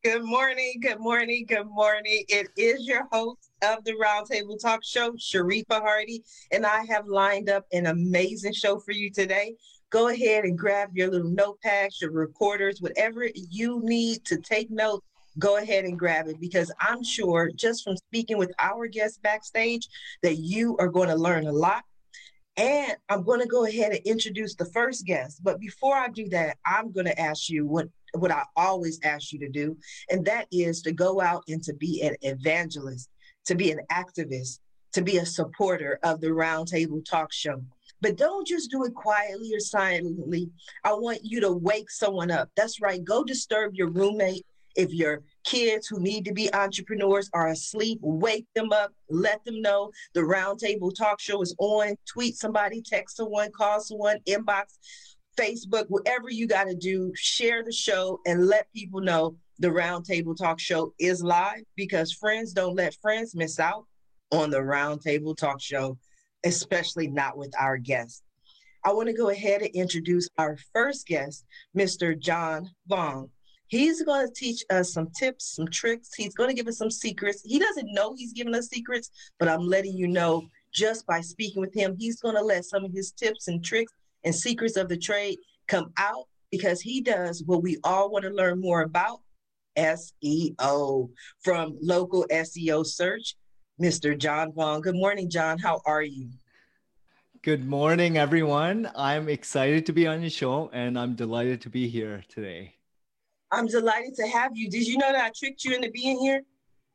Good morning, good morning, good morning. It is your host of the Roundtable Talk Show, Sharifa Hardy, and I have lined up an amazing show for you today. Go ahead and grab your little notepads, your recorders, whatever you need to take notes. Go ahead and grab it because I'm sure just from speaking with our guests backstage that you are going to learn a lot. And I'm going to go ahead and introduce the first guest. But before I do that, I'm going to ask you what I always ask you to do, and that is to go out and to be an evangelist, to be an activist, to be a supporter of the Roundtable Talk Show. But don't just do it quietly or silently. I want you to wake someone up. That's right. Go disturb your roommate. If your kids who need to be entrepreneurs are asleep, wake them up, let them know the Roundtable Talk Show is on. Tweet somebody, text someone, call someone, inbox, Facebook, whatever you got to do, share the show and let people know the Roundtable Talk Show is live because friends don't let friends miss out on the Roundtable Talk Show, especially not with our guests. I want to go ahead and introduce our first guest, Mr. John Vaughn. He's going to teach us some tips, some tricks. He's going to give us some secrets. He doesn't know he's giving us secrets, but I'm letting you know just by speaking with him, he's going to let some of his tips and tricks and secrets of the trade come out because he does what we all want to learn more about, SEO, from local SEO search. Mr. John Vaughn. Good morning, John. How are you? Good morning, everyone. I'm excited to be on your show and I'm delighted to be here today. I'm delighted to have you. Did you know that I tricked you into being here?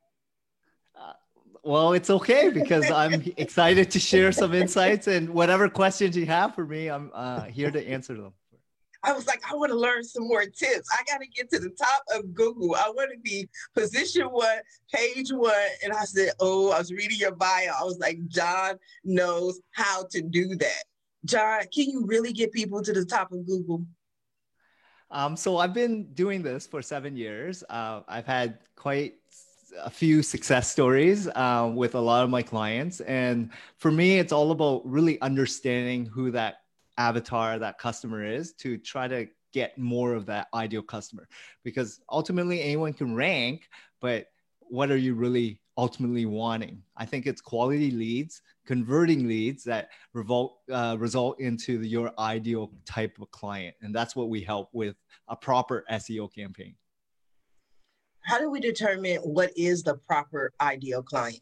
Well, it's okay because I'm excited to share some insights and whatever questions you have for me, I'm here to answer them. I was like, I want to learn some more tips. I got to get to the top of Google. I want to be position one, page one. And I said, oh, I was reading your bio. I was like, John knows how to do that. John, can you really get people to the top of Google? So I've been doing this for 7 years. I've had quite a few success stories with a lot of my clients. And for me, it's all about really understanding who that avatar, that customer is to try to get more of that ideal customer. Because ultimately anyone can rank, but what are you really ultimately wanting? I think it's quality leads, converting leads that result into your ideal type of client. And that's what we help with a proper SEO campaign. How do we determine what is the proper ideal client?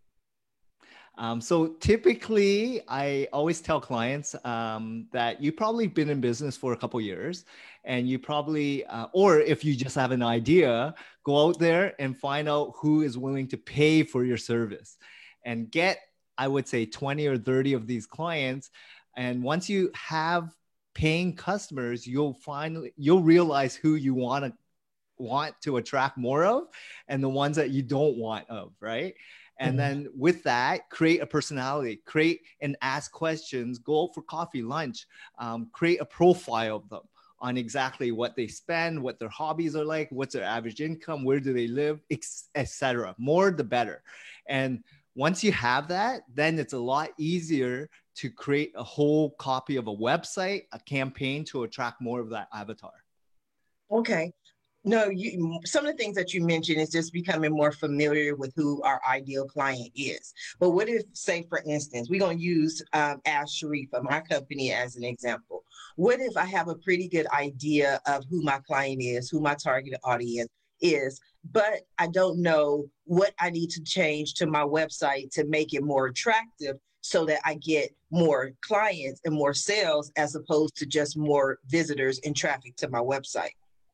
So typically, I always tell clients that you've probably been in business for a couple of years, and you probably, or if you just have an idea, go out there and find out who is willing to pay for your service, and get, I would say, 20 or 30 of these clients. And once you have paying customers, you'll realize who you want to attract more of, and the ones that you don't want of, right? And then with that, create a personality, create and ask questions, go out for coffee, lunch, create a profile of them on exactly what they spend, what their hobbies are like, what's their average income, where do they live, etc. More the better. And once you have that, then it's a lot easier to create a whole copy of a website, a campaign to attract more of that avatar. Okay. No, some of the things that you mentioned is just becoming more familiar with who our ideal client is. But what if, say, for instance, we're going to use Ask Sharifa, my company, as an example. What if I have a pretty good idea of who my client is, who my target audience is, but I don't know what I need to change to my website to make it more attractive so that I get more clients and more sales as opposed to just more visitors and traffic to my website?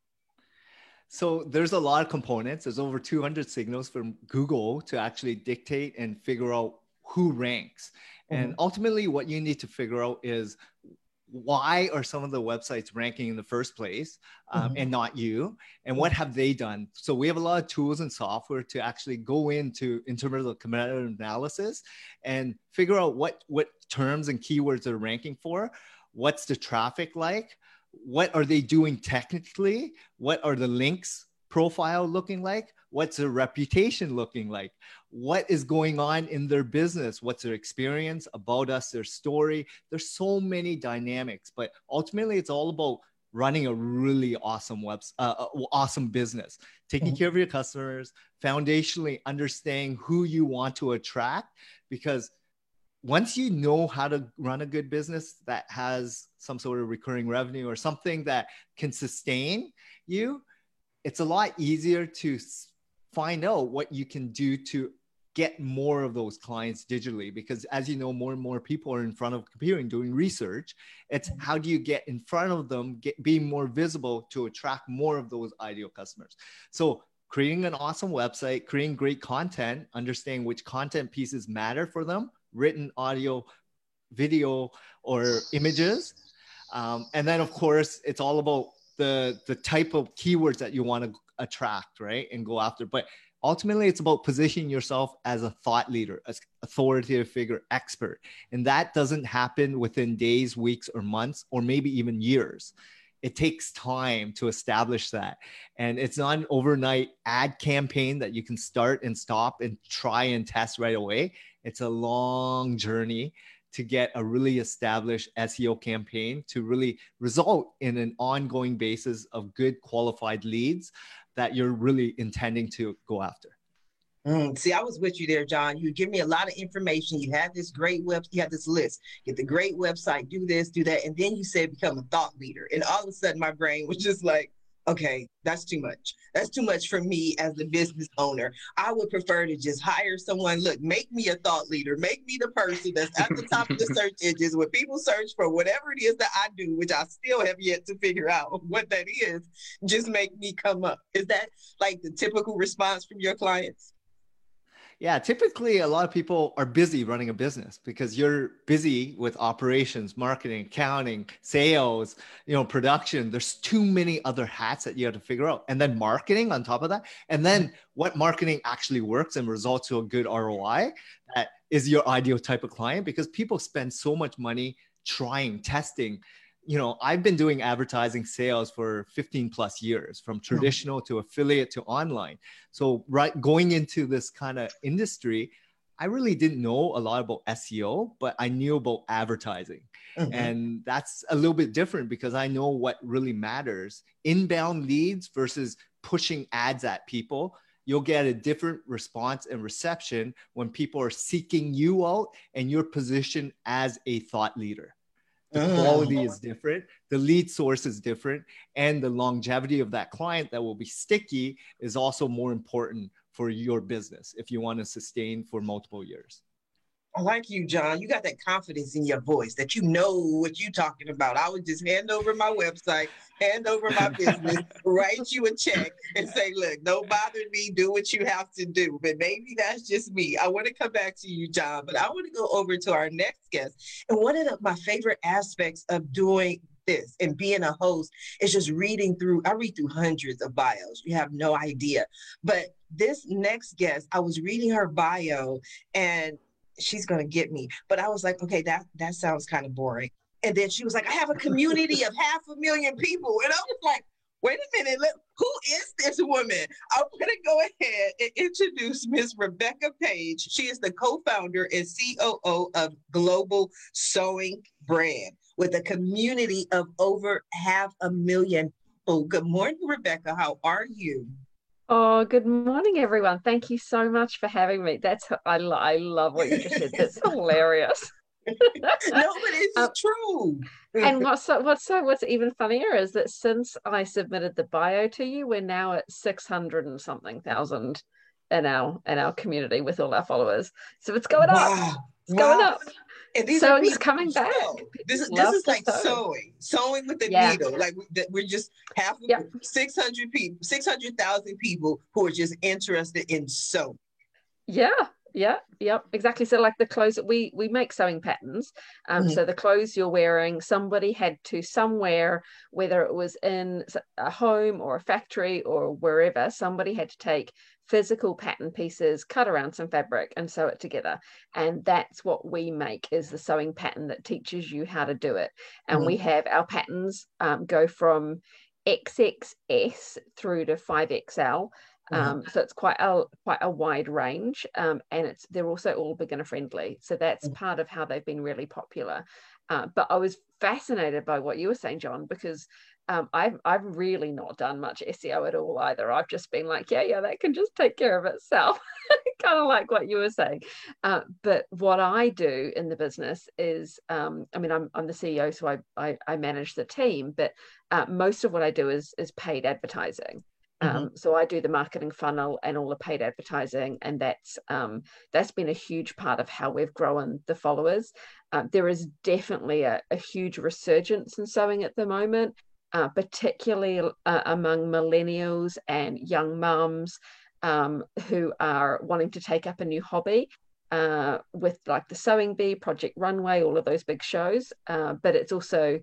So there's a lot of components. There's over 200 signals from Google to actually dictate and figure out who ranks. And ultimately what you need to figure out is why are some of the websites ranking in the first place and not you? And what have they done? So we have a lot of tools and software to actually go in terms of competitive analysis and figure out what terms and keywords they're ranking for. What's the traffic like? What are they doing technically? What are the links profile looking like? What's their reputation looking like? What is going on in their business? What's their experience about us, their story? There's so many dynamics, but ultimately it's all about running a really awesome awesome business, taking care of your customers, foundationally understanding who you want to attract. Because once you know how to run a good business that has some sort of recurring revenue or something that can sustain you, it's a lot easier to find out what you can do to get more of those clients digitally. Because as you know, more and more people are in front of a computer and doing research. It's how do you get in front of them, being more visible to attract more of those ideal customers. So creating an awesome website, creating great content, understanding which content pieces matter for them, written, audio, video, or images. And then of course, it's all about the type of keywords that you want to attract, right? And go after. But ultimately, it's about positioning yourself as a thought leader, as authoritative figure, expert. And that doesn't happen within days, weeks, or months, or maybe even years. It takes time to establish that. And it's not an overnight ad campaign that you can start and stop and try and test right away. It's a long journey to get a really established SEO campaign to really result in an ongoing basis of good qualified leads that you're really intending to go after. See, I was with you there, John. You give me a lot of information. You had this great you had this list, get the great website, do this, do that. And then you said become a thought leader. And all of a sudden my brain was just like, okay, that's too much. That's too much for me as the business owner. I would prefer to just hire someone. Look, make me a thought leader. Make me the person that's at the top of the search engines when people search for whatever it is that I do, which I still have yet to figure out what that is. Just make me come up. Is that like the typical response from your clients? Yeah, typically a lot of people are busy running a business because you're busy with operations, marketing, accounting, sales, production. There's too many other hats that you have to figure out. And then marketing on top of that. And then what marketing actually works and results to a good ROI, that is your ideal type of client, because people spend so much money trying, testing. I've been doing advertising sales for 15 plus years, from traditional to affiliate to online. So going into this kind of industry, I really didn't know a lot about SEO, but I knew about advertising. And that's a little bit different because I know what really matters. Inbound leads versus pushing ads at people. You'll get a different response and reception when people are seeking you out and you're positioned as a thought leader. The quality is different, the lead source is different, and the longevity of that client that will be sticky is also more important for your business if you want to sustain for multiple years. I like you, John. You got that confidence in your voice that you know what you're talking about. I would just hand over my website, hand over my business, write you a check and say, look, don't bother me, do what you have to do. But maybe that's just me. I want to come back to you, John, but I want to go over to our next guest. And one of my favorite aspects of doing this and being a host is just I read through hundreds of bios. You have no idea. But this next guest, I was reading her bio and she's going to get me. But I was like, okay, that sounds kind of boring. And then she was like, I have a community of 500,000 people. And I was like, wait a minute, who is this woman? I'm going to go ahead and introduce Ms. Rebecca Page. She is the co-founder and COO of Global Sewing Brand with a community of over 500,000 people. Good morning, Rebecca. How are you? Oh, good morning, everyone. Thank you so much for having me. I love what you just said. That's hilarious. No, but it's true. And what's even funnier is that since I submitted the bio to you, we're now at 600 and something thousand in our community with all our followers. So it's going up. It's going up. And these so it's coming back. This is like sewing with the needle. Like we're just 600 people, 600,000 people who are just interested in sewing. Yeah, exactly. So like the clothes, we make sewing patterns. So the clothes you're wearing, somebody had to somewhere, whether it was in a home or a factory or wherever, somebody had to take physical pattern pieces, cut around some fabric and sew it together. And that's what we make, is the sewing pattern that teaches you how to do it. And we have our patterns go from XXS through to 5XL. So it's quite a wide range, and they're also all beginner friendly. So that's part of how they've been really popular. But I was fascinated by what you were saying, John, because I've really not done much SEO at all either. I've just been like, yeah, that can just take care of itself. Kind of like what you were saying. But what I do in the business is, I'm the CEO, so I manage the team, but most of what I do is paid advertising. So I do the marketing funnel and all the paid advertising, and that's been a huge part of how we've grown the followers. There is definitely a huge resurgence in sewing at the moment, particularly among millennials and young mums who are wanting to take up a new hobby. With like the Sewing Bee, Project Runway, all of those big shows. But it's also,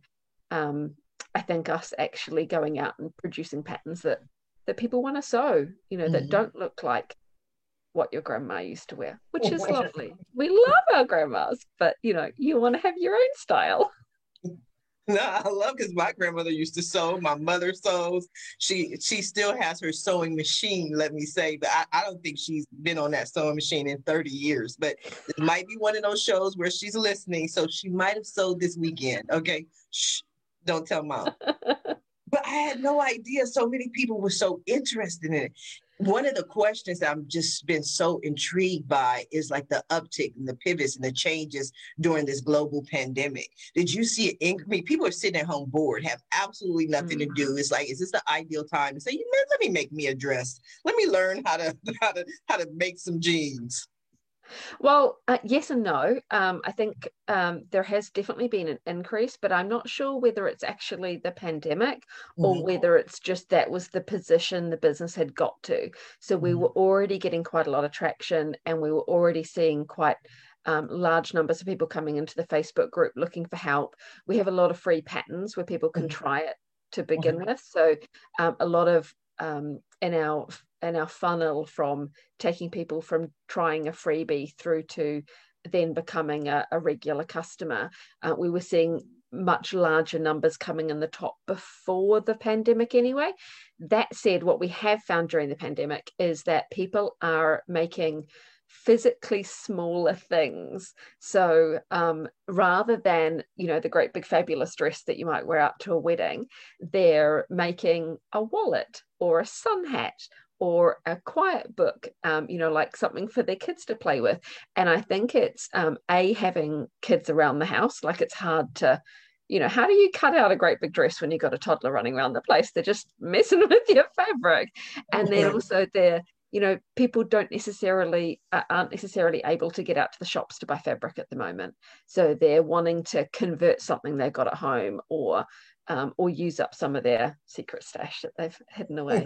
I think, us actually going out and producing patterns that people want to sew, that don't look like what your grandma used to wear, which is lovely. We love our grandmas, but you want to have your own style. No, I love, because my grandmother used to sew. My mother sews. She still has her sewing machine, let me say, but I don't think she's been on that sewing machine in 30 years. But it might be one of those shows where she's listening, so she might have sewed this weekend. Okay, shh, don't tell mom. But I had no idea so many people were so interested in it. One of the questions that I've just been so intrigued by is like the uptick and the pivots and the changes during this global pandemic. Did you see it increase? People are sitting at home bored, have absolutely nothing to do. It's like, is this the ideal time to say, let me make me a dress. Let me learn how to make some jeans. Well, yes and no. I think there has definitely been an increase, but I'm not sure whether it's actually the pandemic or whether it's just that was the position the business had got to. So we were already getting quite a lot of traction, and we were already seeing quite large numbers of people coming into the Facebook group looking for help. We have a lot of free patterns where people can try it to begin with. So a lot of in our funnel, from taking people from trying a freebie through to then becoming a regular customer, we were seeing much larger numbers coming in the top before the pandemic anyway. That said, what we have found during the pandemic is that people are making physically smaller things. So rather than, the great big fabulous dress that you might wear out to a wedding, they're making a wallet or a sun hat or a quiet book, like something for their kids to play with. And I think it's having kids around the house. Like, it's hard to, how do you cut out a great big dress when you've got a toddler running around the place? They're just messing with your fabric. And then also people aren't necessarily able to get out to the shops to buy fabric at the moment. So they're wanting to convert something they've got at home, or use up some of their secret stash that they've hidden away.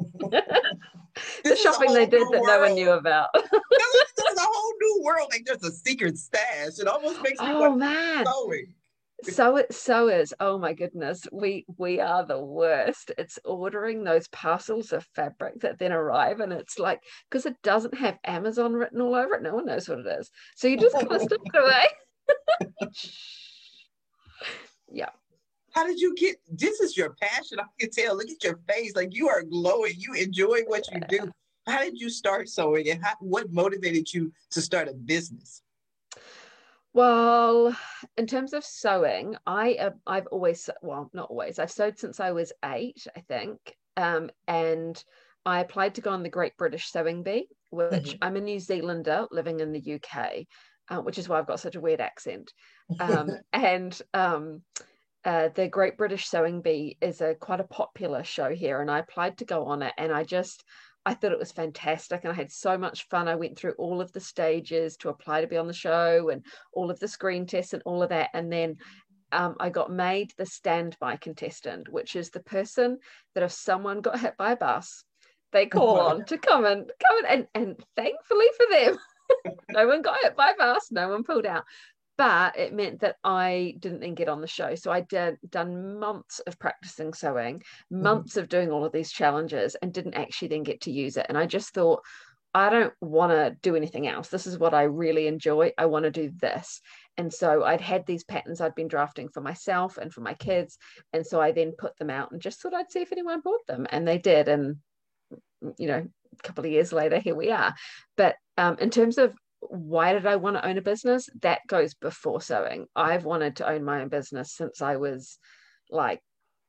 The shopping they did that no one knew about. This is a whole new world. Like, there's a secret stash. It almost makes me want man. sewing. Sewers, oh my goodness, we are the worst. It's ordering those parcels of fabric that then arrive, and it's like, because it doesn't have Amazon written all over it, no one knows what it is, so you just kind of slip it away. Yeah. How did you get, this is your passion, I can tell. Look at your face, like you are glowing, you enjoy what you do. How did you start sewing, and what motivated you to start a business? Well, in terms of sewing, I've always, well, not always, I've sewed since I was 8, I think. And I applied to go on the Great British Sewing Bee, which I'm a New Zealander living in the UK, which is why I've got such a weird accent. The Great British Sewing Bee is quite a popular show here, and I applied to go on it, and I thought it was fantastic, and I had so much fun. I went through all of the stages to apply to be on the show, and all of the screen tests and all of that, and then I got made the standby contestant, which is the person that if someone got hit by a bus, they call on to come in, and thankfully for them, no one got hit by a bus, no one pulled out. But it meant that I didn't then get on the show. So I done months of practicing sewing, months of doing all of these challenges, and didn't actually then get to use it. And I just thought, I don't want to do anything else. This is what I really enjoy. I want to do this. And so I'd had these patterns I'd been drafting for myself and for my kids. And so I then put them out and just thought I'd see if anyone bought them. And they did. And, a couple of years later, here we are. But in terms of why did I want to own a business, that goes before sewing. I've wanted to own my own business since I was like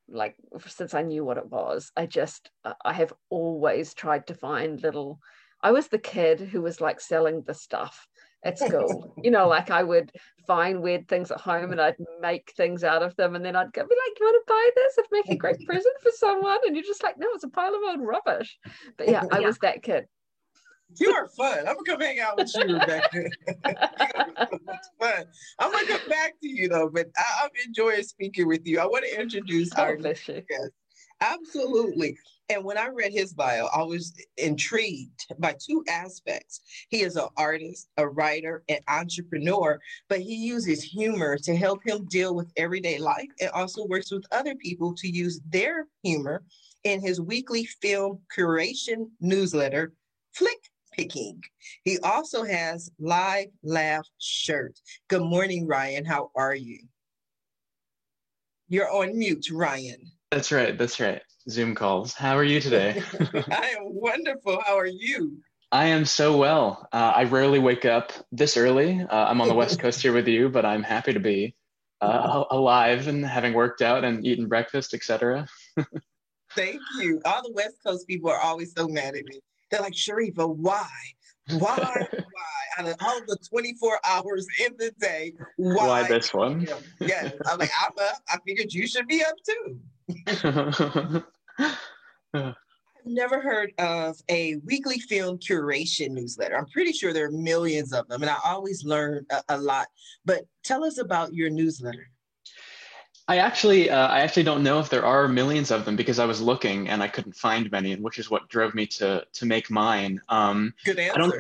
like since I knew what it was, I have always tried to find little. I was the kid who was like selling the stuff at school. Like I would find weird things at home and I'd make things out of them, and then I'd be like, "You want to buy this? I'd make a great present for someone." And you're just like, "No, it's a pile of old rubbish." But yeah, I was that kid. You are fun. I'm gonna come hang out with you, Rebecca. It's fun. I'm gonna come back to you though, but I'm enjoying speaking with you. I want to introduce our bless you. guest. Absolutely. And when I read his bio, I was intrigued by two aspects. He is an artist, a writer, an entrepreneur, but he uses humor to help him deal with everyday life, and also works with other people to use their humor in his weekly film curation newsletter, Flick Picking. He also has Live Laugh shirt. Good morning, Ryan. How are you? You're on mute, Ryan. That's right. Zoom calls. How are you today? I am wonderful. How are you? I am so well. I rarely wake up this early. I'm on the West Coast here with you, but I'm happy to be alive and having worked out and eaten breakfast, etc. Thank you. All the West Coast people are always so mad at me. They're like, Sharifa, why? Why? Out of all the 24 hours in the day, why this one? Yes. I'm like, I'm up. I figured you should be up too. I've never heard of a weekly film curation newsletter. I'm pretty sure there are millions of them, and I always learn a lot. But tell us about your newsletter. I actually don't know if there are millions of them, because I was looking and I couldn't find many, and which is what drove me to make mine. Good answer.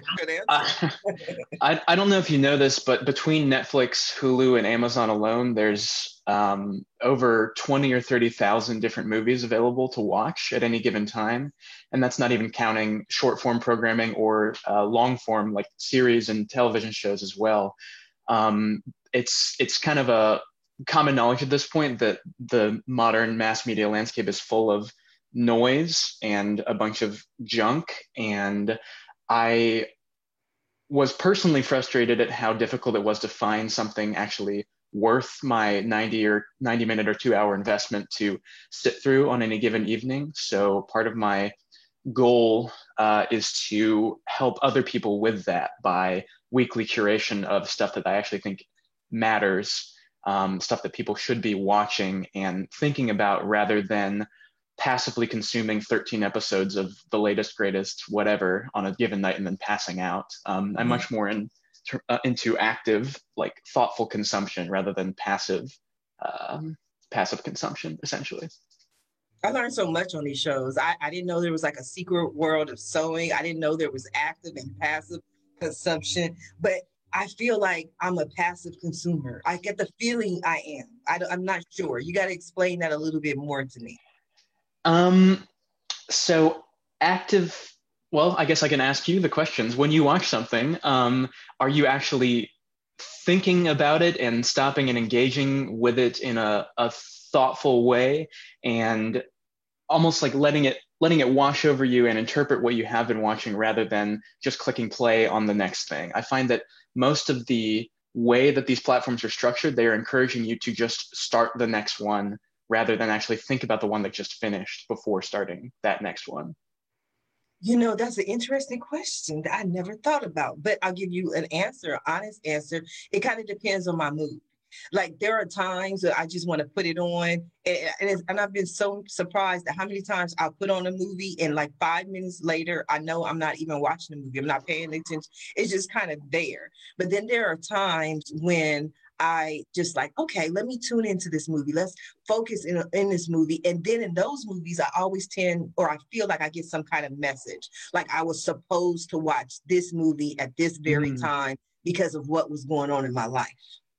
I don't know if you know this, but between Netflix, Hulu, and Amazon alone, there's over 20 or 30,000 different movies available to watch at any given time, and that's not even counting short form programming or long form like series and television shows as well. It's kind of a common knowledge at this point that the modern mass media landscape is full of noise and a bunch of junk. And I was personally frustrated at how difficult it was to find something actually worth my 90 minute or 2 hour investment to sit through on any given evening. So part of my goal is to help other people with that by weekly curation of stuff that I actually think matters. Stuff that people should be watching and thinking about, rather than passively consuming 13 episodes of the latest, greatest, whatever on a given night and then passing out. I'm much more into active, like thoughtful consumption rather than passive consumption, essentially. I learned so much on these shows. I didn't know there was like a secret world of sewing. I didn't know there was active and passive consumption, but I feel like I'm a passive consumer. I get the feeling I am. I'm not sure. You got to explain that a little bit more to me. So active, well, I guess I can ask you the questions. When you watch something, are you actually thinking about it and stopping and engaging with it in a thoughtful way, and almost like letting it wash over you and interpret what you have been watching, rather than just clicking play on the next thing? I find that most of the way that these platforms are structured, they are encouraging you to just start the next one rather than actually think about the one that just finished before starting that next one. That's an interesting question that I never thought about, but I'll give you an honest answer. It kind of depends on my mood. Like there are times that I just want to put it on, and I've been so surprised at how many times I'll put on a movie and like 5 minutes later, I know I'm not even watching the movie. I'm not paying attention. It's just kind of there. But then there are times when I just like, okay, let me tune into this movie. Let's focus in this movie. And then in those movies, I always I feel like I get some kind of message. Like I was supposed to watch this movie at this very time because of what was going on in my life.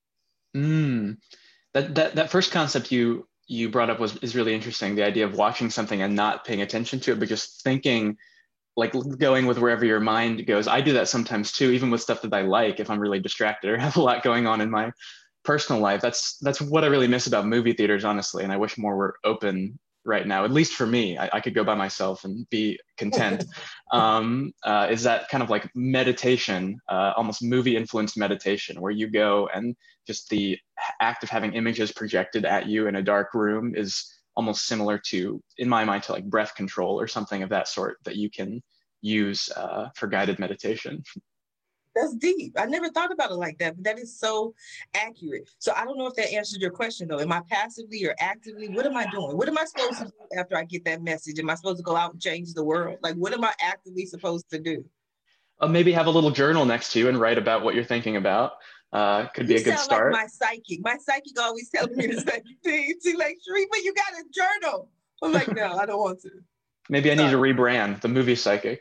That first concept you brought up is really interesting. The idea of watching something and not paying attention to it, but just thinking, like going with wherever your mind goes. I do that sometimes too, even with stuff that I like, if I'm really distracted or have a lot going on in my personal life. That's what I really miss about movie theaters, honestly. And I wish more were open right now, at least for me. I could go by myself and be content. Is that kind of like meditation, almost movie influenced meditation, where you go and just the act of having images projected at you in a dark room is almost similar to, in my mind, to like breath control or something of that sort that you can use for guided meditation. That's deep. I never thought about it like that, but that is so accurate. So I don't know if that answered your question though. Am I passively or actively? What am I doing? What am I supposed to do after I get that message? Am I supposed to go out and change the world? Like, what am I actively supposed to do? Maybe have a little journal next to you and write about what you're thinking about. Could be a good start. Like my psychic. My psychic always telling me the same thing. She's like, Sharifa, you got a journal. I'm like, no, I don't want to. Maybe I need to rebrand the movie psychic.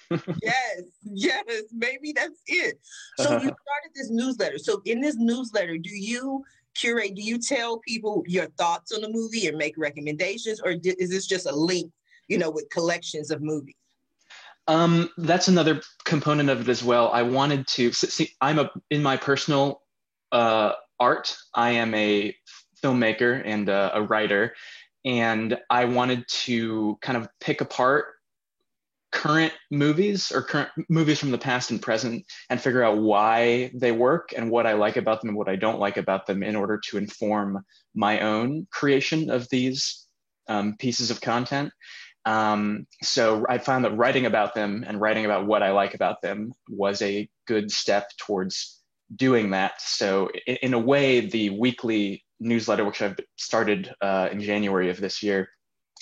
Yes, maybe that's it. So you started this newsletter. So in this newsletter, do you curate, do you tell people your thoughts on the movie and make recommendations, or is this just a link, with collections of movies? That's another component of it as well. I wanted to see, in my personal art, I am a filmmaker and a writer, and I wanted to kind of pick apart current movies or current movies from the past and present and figure out why they work and what I like about them and what I don't like about them in order to inform my own creation of these pieces of content. So I found that writing about them and writing about what I like about them was a good step towards doing that. So in a way, the weekly newsletter, which I've started in January of this year,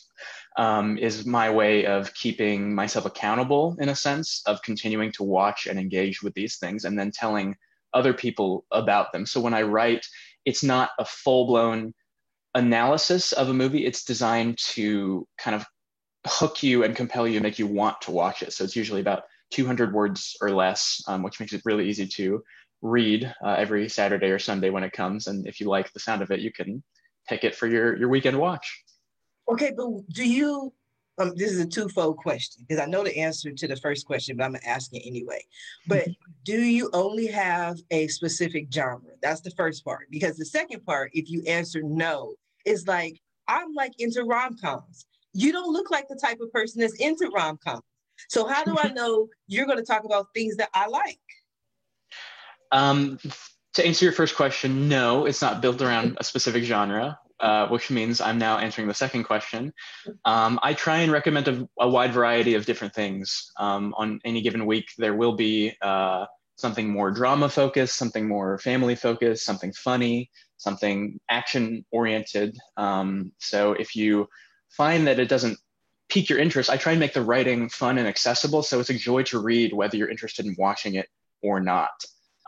is my way of keeping myself accountable, in a sense, of continuing to watch and engage with these things and then telling other people about them. So when I write, it's not a full-blown analysis of a movie. It's designed to kind of hook you and compel you and make you want to watch it. So it's usually about 200 words or less, which makes it really easy to read every Saturday or Sunday when it comes. And if you like the sound of it, you can pick it for your weekend watch. Okay, but do you, this is a twofold question because I know the answer to the first question, but I'm gonna ask it anyway. But do you only have a specific genre? That's the first part. Because the second part, if you answer no, is like, I'm like into rom-coms. You don't look like the type of person that's into rom-coms. So how do I know you're gonna talk about things that I like? To answer your first question, no, it's not built around a specific genre. Which means I'm now answering the second question. I try and recommend a wide variety of different things. On any given week, there will be something more drama focused, something more family focused, something funny, something action oriented. So if you find that it doesn't pique your interest, I try and make the writing fun and accessible. So it's a joy to read whether you're interested in watching it or not.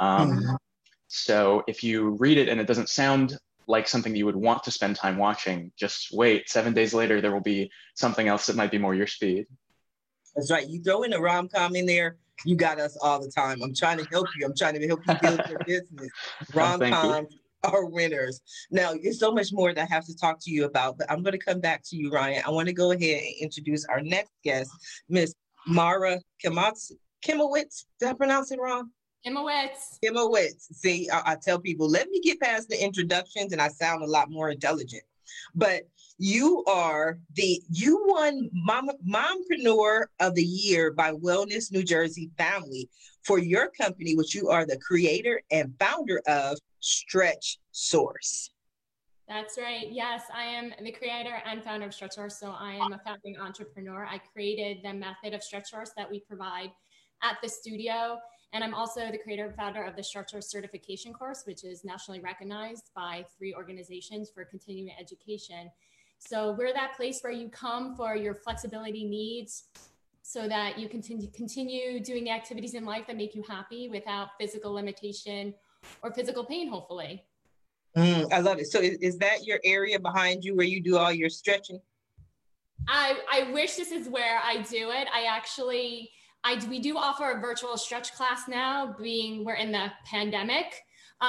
So if you read it and it doesn't sound like something you would want to spend time watching, just wait. 7 days later, there will be something else that might be more your speed. That's right. You throw in a rom-com in there, you got us all the time. I'm trying to help you. I'm trying to help you build your business. Rom-coms are winners. Now, there's so much more that I have to talk to you about, but I'm going to come back to you, Ryan. I want to go ahead and introduce our next guest, Miss Mara Kimowitz. Did I pronounce it wrong? Kimowitz. See, I tell people, let me get past the introductions and I sound a lot more intelligent. But you won Mompreneur of the Year by Wellness New Jersey Family for your company, which you are the creator and founder of Stretch Source. That's right. Yes, I am the creator and founder of Stretch Source. So I am a founding entrepreneur. I created the method of Stretch Source that we provide at the studio. And I'm also the creator and founder of the Stretch Source certification course, which is nationally recognized by 3 organizations for continuing education. So we're that place where you come for your flexibility needs so that you continue doing the activities in life that make you happy without physical limitation or physical pain, hopefully. I love it. So is that your area behind you where you do all your stretching? I wish this is where I do it. We do offer a virtual stretch class now, we're in the pandemic.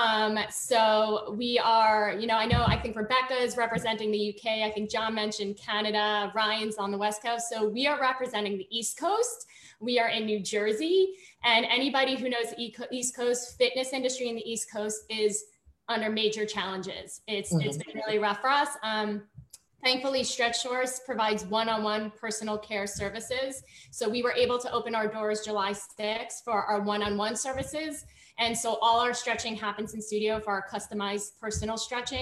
So we are, I think Rebecca is representing the UK. I think John mentioned Canada, Ryan's on the West Coast. So we are representing the East Coast. We are in New Jersey, and anybody who knows the East Coast fitness industry in the East Coast is under major challenges. It's been really rough for us. Thankfully, Stretch Source provides one-on-one personal care services. So we were able to open our doors July 6th for our one-on-one services. And so all our stretching happens in studio for our customized personal stretching.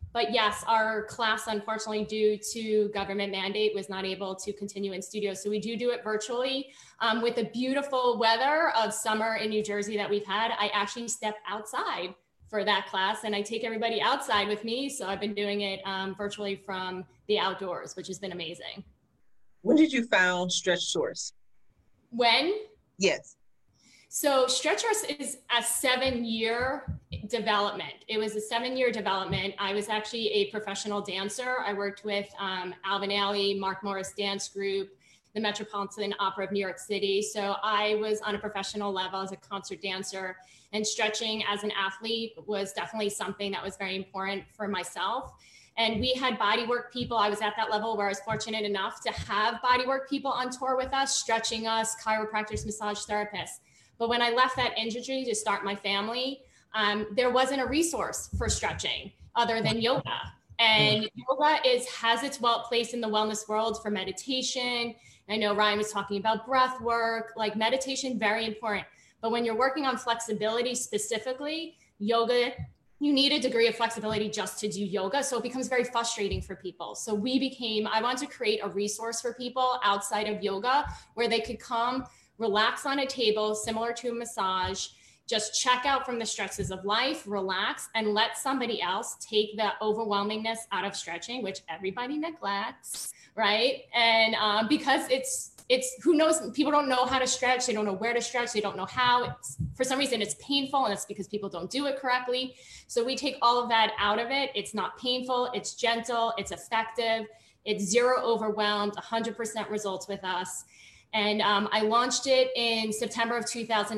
But yes, our class, unfortunately, due to government mandate, was not able to continue in studio. So we do it virtually. With the beautiful weather of summer in New Jersey that we've had, I actually step outside for that class and I take everybody outside with me. So I've been doing it virtually from the outdoors, which has been amazing. When did you found Stretch Source? When? Yes. So Stretch Source is a 7-year development. It was a 7-year development. I was actually a professional dancer. I worked with Alvin Ailey, Mark Morris Dance Group, the Metropolitan Opera of New York City. So I was on a professional level as a concert dancer, and stretching as an athlete was definitely something that was very important for myself. And we had bodywork people. I was at that level where I was fortunate enough to have bodywork people on tour with us, stretching us, chiropractors, massage therapists. But when I left that industry to start my family, there wasn't a resource for stretching other than yoga. And yoga has its place in the wellness world for meditation. I know Ryan was talking about breath work, like meditation, very important. But when you're working on flexibility specifically, yoga, you need a degree of flexibility just to do yoga. So it becomes very frustrating for people. So I wanted to create a resource for people outside of yoga where they could come, relax on a table, similar to a massage, just check out from the stresses of life, relax, and let somebody else take the overwhelmingness out of stretching, which everybody neglects, right? And because it's who knows, people don't know how to stretch, they don't know where to stretch, they don't know how. For some reason, it's painful, and it's because people don't do it correctly. So we take all of that out of it. It's not painful, it's gentle, it's effective, it's zero overwhelmed, 100% results with us. And I launched it in September of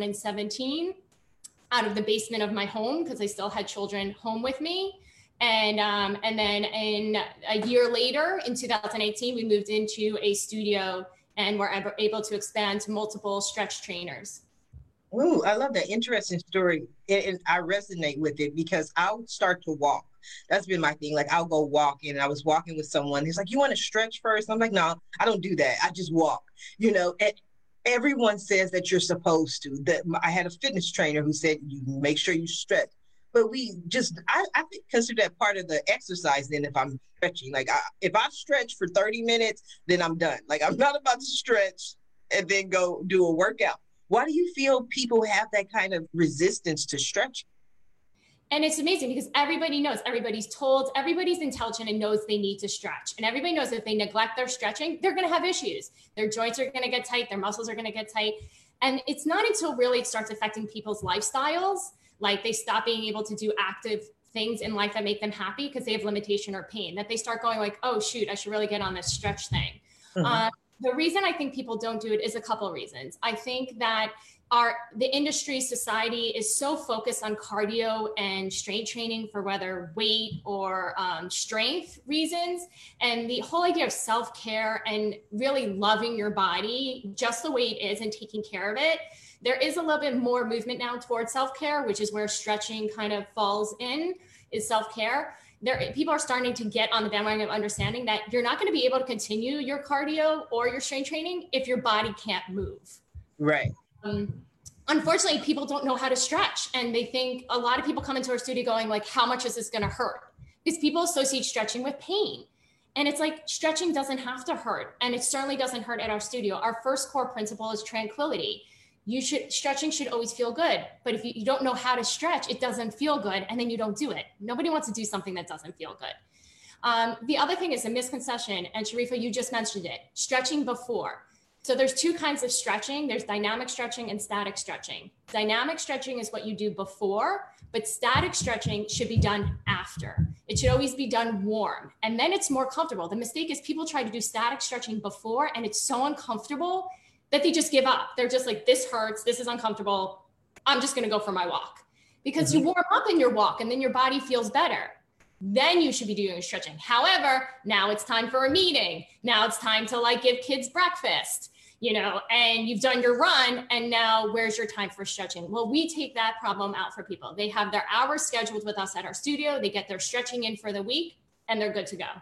2017 out of the basement of my home because I still had children home with me. And then a year later, in 2018, we moved into a studio and were able to expand to multiple stretch trainers. Ooh, I love that. Interesting story. And I resonate with it because I'll start to walk. That's been my thing. Like I'll go walking, and I was walking with someone. He's like, "You want to stretch first?" I'm like, "No, I don't do that. I just walk." And everyone says that you're supposed to. That I had a fitness trainer who said, "You make sure you stretch." But I consider that part of the exercise. Then if I'm stretching, like if I stretch for 30 minutes, then I'm done. Like I'm not about to stretch and then go do a workout. Why do you feel people have that kind of resistance to stretching? And it's amazing because everybody knows, everybody's told, everybody's intelligent and knows they need to stretch. And everybody knows if they neglect their stretching, they're going to have issues. Their joints are going to get tight, their muscles are going to get tight. And it's not until really it starts affecting people's lifestyles, like they stop being able to do active things in life that make them happy because they have limitation or pain, that they start going like, oh shoot, I should really get on this stretch thing. Mm-hmm. The reason I think people don't do it is a couple of reasons. I think that the industry, society is so focused on cardio and strength training for whether weight or strength reasons. And the whole idea of self-care and really loving your body just the way it is and taking care of it. There is a little bit more movement now towards self-care, which is where stretching kind of falls in, is self-care. People are starting to get on the bandwagon of understanding that you're not going to be able to continue your cardio or your strength training if your body can't move. Right. Unfortunately, people don't know how to stretch, and they think a lot of people come into our studio going like, how much is this going to hurt? Because people associate stretching with pain. And it's like, stretching doesn't have to hurt. And it certainly doesn't hurt at our studio. Our first core principle is tranquility. Stretching should always feel good. But if you don't know how to stretch, it doesn't feel good. And then you don't do it. Nobody wants to do something that doesn't feel good. The other thing is a misconception. And Sharifa, you just mentioned it, stretching before. So there's two kinds of stretching. There's dynamic stretching and static stretching. Dynamic stretching is what you do before, but static stretching should be done after. It should always be done warm. And then it's more comfortable. The mistake is people try to do static stretching before, and it's so uncomfortable that they just give up. They're just like, this hurts, this is uncomfortable, I'm just gonna go for my walk. Because you warm up in your walk and then your body feels better. Then you should be doing stretching. However, now it's time for a meeting. Now it's time to give kids breakfast, and you've done your run, and now where's your time for stretching? Well, we take that problem out for people. They have their hours scheduled with us at our studio. They get their stretching in for the week, and they're good to go.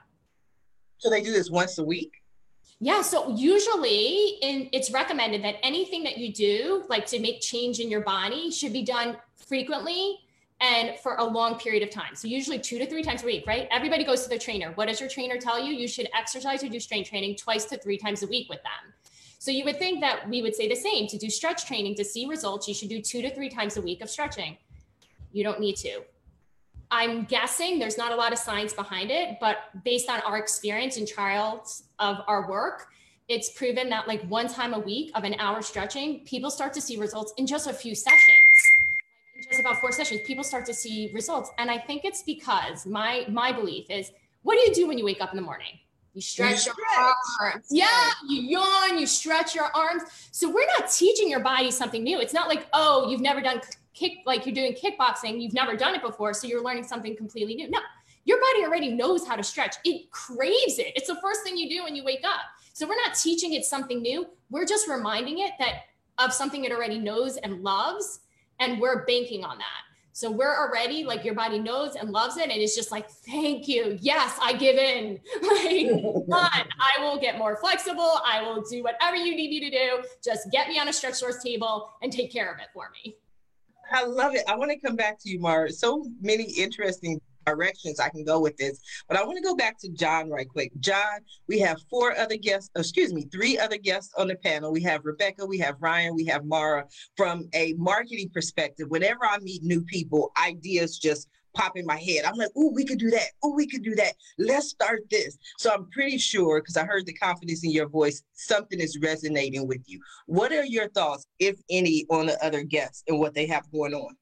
So they do this once a week? Yeah, so usually it's recommended that anything that you do, like to make change in your body, should be done frequently and for a long period of time. So usually 2 to 3 times a week, right? Everybody goes to their trainer. What does your trainer tell you? You should exercise or do strength training 2 to 3 times a week with them. So you would think that we would say the same. To do stretch training, to see results, you should do 2 to 3 times a week of stretching. You don't need to. I'm guessing there's not a lot of science behind it, but based on our experience and trials of our work, it's proven that like 1 time a week of an hour stretching, people start to see results in just a few sessions. In just about 4 sessions, people start to see results. And I think it's because my belief is, what do you do when you wake up in the morning? You stretch your arms. Yeah, you yawn, you stretch your arms. So we're not teaching your body something new. It's not like, oh, you've never done like you're doing kickboxing, you've never done it before, so you're learning something completely new. No, your body already knows how to stretch. It craves it. It's the first thing you do when you wake up. So we're not teaching it something new. We're just reminding it that of something it already knows and loves, and we're banking on that. So we're already like, your body knows and loves it, and it's just like, thank you. Yes, I give in. Like, I will get more flexible. I will do whatever you need me to do. Just get me on a stretch source table and take care of it for me. I love it. I want to come back to you, Mara. So many interesting directions I can go with this, but I want to go back to John right quick. John, we have 3 other guests on the panel. We have Rebecca, we have Ryan, we have Mara. From a marketing perspective, whenever I meet new people, ideas just pop in my head. I'm like, oh, we could do that. Oh, we could do that. Let's start this. So I'm pretty sure, because I heard the confidence in your voice, something is resonating with you. What are your thoughts, if any, on the other guests and what they have going on?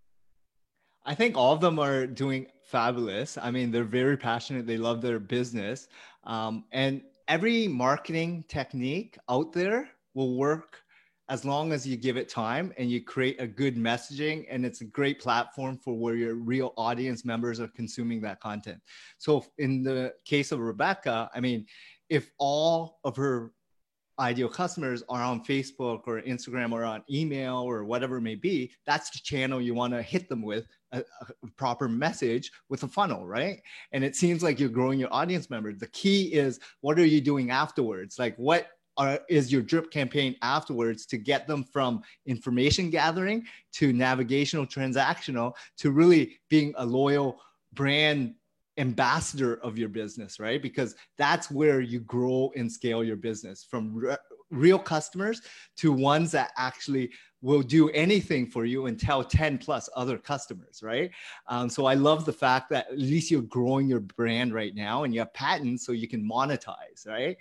I think all of them are doing fabulous. I mean, they're very passionate. They love their business. And every marketing technique out there will work as long as you give it time and you create a good messaging, and it's a great platform for where your real audience members are consuming that content. So in the case of Rebecca, I mean, if all of her ideal customers are on Facebook or Instagram or on email or whatever it may be, that's the channel you want to hit them with a proper message with a funnel, right? And it seems like you're growing your audience members. The key is, what are you doing afterwards? Like, what is your drip campaign afterwards to get them from information gathering to navigational transactional to really being a loyal brand ambassador of your business, right? Because that's where you grow and scale your business, from real customers to ones that actually will do anything for you and tell 10 plus other customers, right? So I love the fact that at least you're growing your brand right now and you have patents so you can monetize, right?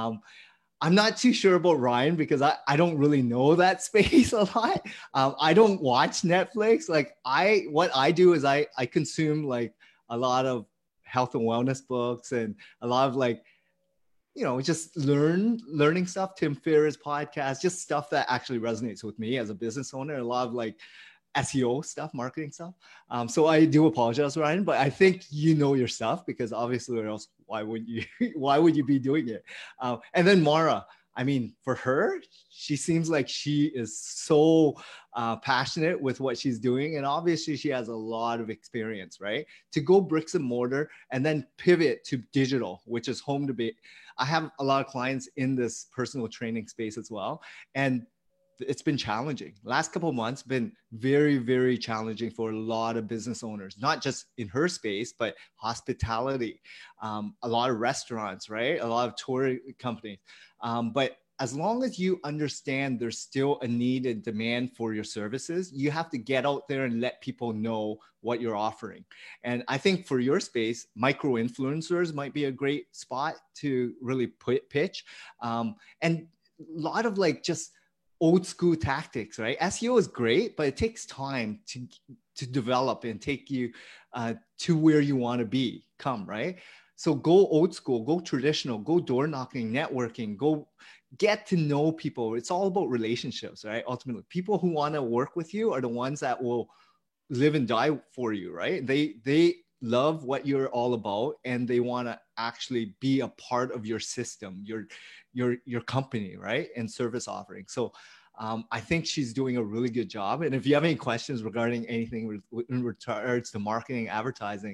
I'm not too sure about Ryan because I don't really know that space a lot. I don't watch Netflix. Like what I do is I consume like a lot of health and wellness books and a lot of like, you know, just learning stuff, Tim Ferriss podcast, just stuff that actually resonates with me as a business owner. A lot of like SEO stuff, marketing stuff. So I do apologize, Ryan, but I think you know your stuff, because obviously, or else why would you be doing it? And then Mara, I mean, for her, she seems like she is so passionate with what she's doing. And obviously she has a lot of experience, right? To go bricks and mortar and then pivot to digital, which is home to be. I have a lot of clients in this personal training space as well. And it's been challenging. Last couple of months been very, very challenging for a lot of business owners, not just in her space, but hospitality, a lot of restaurants, right? A lot of tour companies. But as long as you understand there's still a need and demand for your services, you have to get out there and let people know what you're offering. And I think for your space, micro influencers might be a great spot to really pitch. And a lot of like just old school tactics, right? SEO is great, but it takes time to develop and take you to where you want to come, right? So go old school, go traditional, go door knocking, networking, go get to know people. It's all about relationships, right? Ultimately, people who want to work with you are the ones that will live and die for you, right? They love what you're all about, and they want to actually be a part of your system, your company, right? And service offering. So I think she's doing a really good job. And if you have any questions regarding anything in regards to marketing, advertising,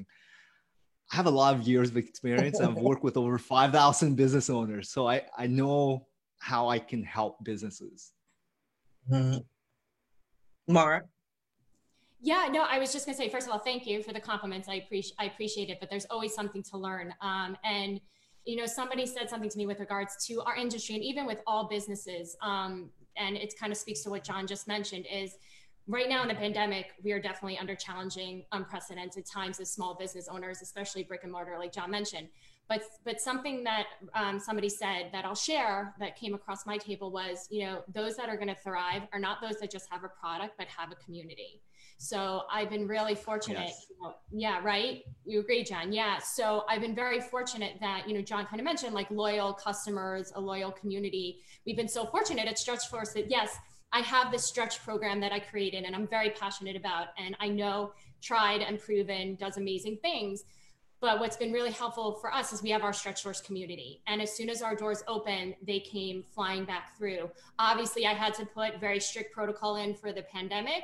I have a lot of years of experience. I've worked with over 5,000 business owners. So I know how I can help businesses. Mm-hmm. Mara? Yeah, no, I was just gonna say, first of all, thank you for the compliments. I appreciate it, but there's always something to learn. And somebody said something to me with regards to our industry and even with all businesses. And it kind of speaks to what John just mentioned is right now in the pandemic, we are definitely under challenging, unprecedented times as small business owners, especially brick and mortar, like John mentioned. But something that somebody said that I'll share that came across my table was, those that are going to thrive are not those that just have a product, but have a community. So I've been really fortunate. Yes. Yeah, right. You agree, John? Yeah. So I've been very fortunate that, John kind of mentioned like loyal customers, a loyal community. We've been so fortunate at Stretch Force that yes, I have this stretch program that I created and I'm very passionate about, and I know tried and proven does amazing things. But what's been really helpful for us is we have our Stretch Force community. And as soon as our doors opened, they came flying back through. Obviously, I had to put very strict protocol in for the pandemic.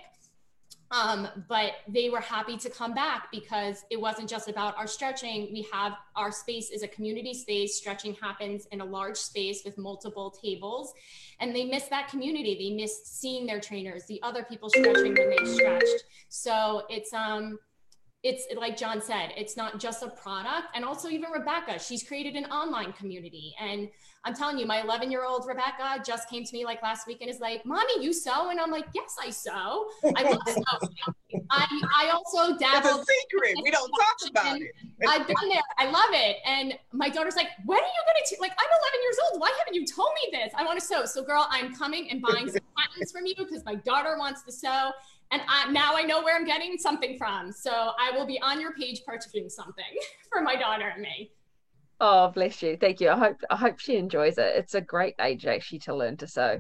But they were happy to come back because it wasn't just about our stretching. We have our space is a community space. Stretching happens in a large space with multiple tables, and they missed that community. They missed seeing their trainers, the other people stretching when they stretched. So it's like John said, it's not just a product. And also even Rebecca, she's created an online community. And I'm telling you, my 11-year-old Rebecca just came to me like last week and is like, Mommy, you sew? And I'm like, yes, I sew. I love sewing. I also dabble. It's a secret. We don't talk about it. I've been there. I love it. And my daughter's like, when are you going to, like, I'm 11 years old. Why haven't you told me this? I want to sew. So girl, I'm coming and buying some patterns from you because my daughter wants to sew. And now I know where I'm getting something from. So I will be on your page purchasing something for my daughter and me. Oh, bless you. Thank you. I hope she enjoys it. It's a great age actually to learn to sew.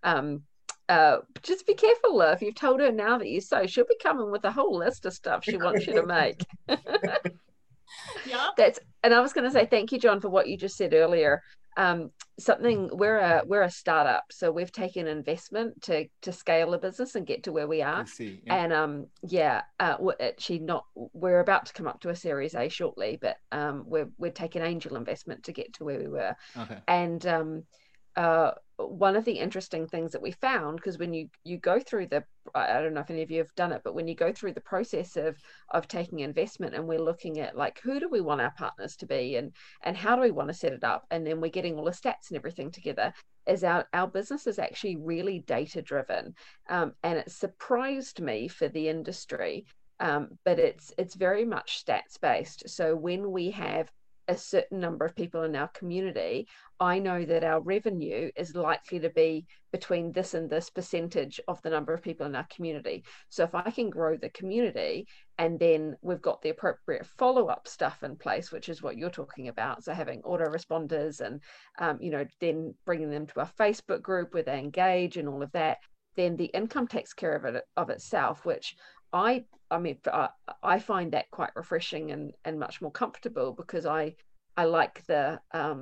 Just be careful, if you've told her now that you sew, she'll be coming with a whole list of stuff she wants you to make. Yeah. And I was going to say thank you, John, for what you just said earlier. We're a startup, so we've taken investment to scale the business and get to where we are. I see. Yeah. And we're about to come up to a Series A shortly, but we're taking angel investment to get to where we were. Okay. And one of the interesting things that we found, because when you go through I don't know if any of you have done it, but when you go through the process of taking investment, and we're looking at like, who do we want our partners to be, and how do we want to set it up, and then we're getting all the stats and everything together, is our business is actually really data driven, and it surprised me for the industry, but it's very much stats based. So when we have a certain number of people in our community, I know that our revenue is likely to be between this and this percentage of the number of people in our community. So if I can grow the community, and then we've got the appropriate follow-up stuff in place, which is what you're talking about. So having autoresponders and, then bringing them to a Facebook group where they engage and all of that, then the income takes care of itself, which I find that quite refreshing and much more comfortable, because I like the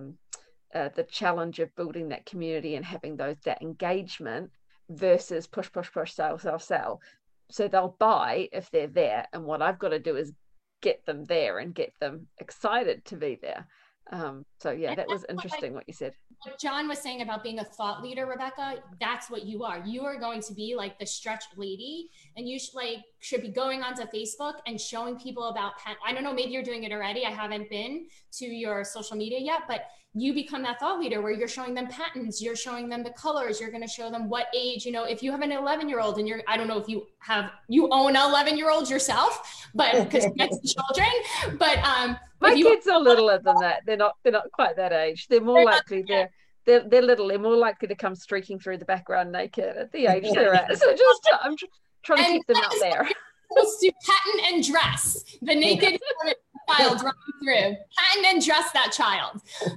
challenge of building that community and having that engagement versus push, sell. So they'll buy if they're there, and what I've got to do is get them there and get them excited to be there. So yeah, that was interesting what you said. What John was saying about being a thought leader, Rebecca, that's what you are. You are going to be like the stretch lady, and you should be going onto Facebook and showing people about I don't know, maybe you're doing it already. I haven't been to your social media yet, but you become that thought leader where you're showing them patterns, you're showing them the colors, you're going to show them what age, if you have an 11-year-old and I don't know if you own an 11-year-old yourself, but because you get children, but my kids are littler than that. They're not quite that age. They're more likely they're little. They're more likely to come streaking through the background naked at the age they're at. So I'm trying to keep them out there. Supposed to pattern and dress the naked child running through, pattern and dress that child.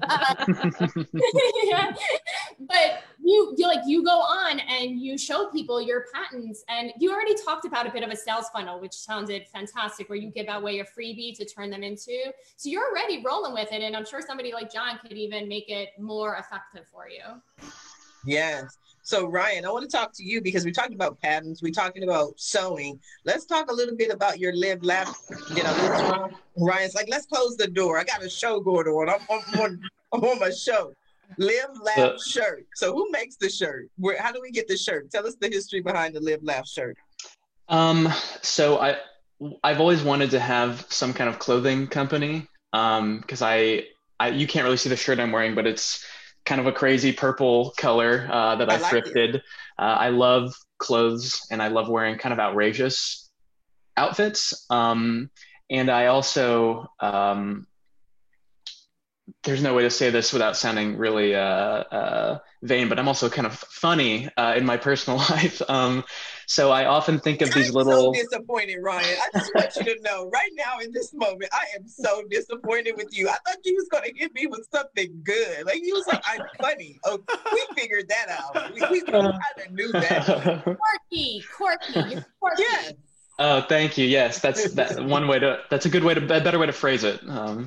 Yeah. But you go on and you show people your patents, and you already talked about a bit of a sales funnel, which sounded fantastic, where you give away a freebie to turn them into. So you're already rolling with it, and I'm sure somebody like John could even make it more effective for you. Yes. So Ryan, I want to talk to you because we're talking about patterns. We're talking about sewing. Let's talk a little bit about your Live Laugh. Ryan's like, let's close the door. I got a show going on. I'm on my show. Live Laugh shirt. So who makes the shirt? How do we get the shirt? Tell us the history behind the Live Laugh shirt. So I've always wanted to have some kind of clothing company, because I you can't really see the shirt I'm wearing, but it's kind of a crazy purple color that I I like it. thrifted. I love clothes and I love wearing kind of outrageous outfits. And I also there's no way to say this without sounding really vain, but I'm also kind of funny in my personal life. So I often think of these I'm so little. disappointed, Ryan. I just want you to know right now in this moment, I am so disappointed with you. I thought you was gonna hit me with something good. Like you was like, I'm funny. Oh, we figured that out. We kind of knew that. Quirky, you're quirky. Yes. Oh, thank you. Yes, that's one way to. That's a good way to. A better way to phrase it.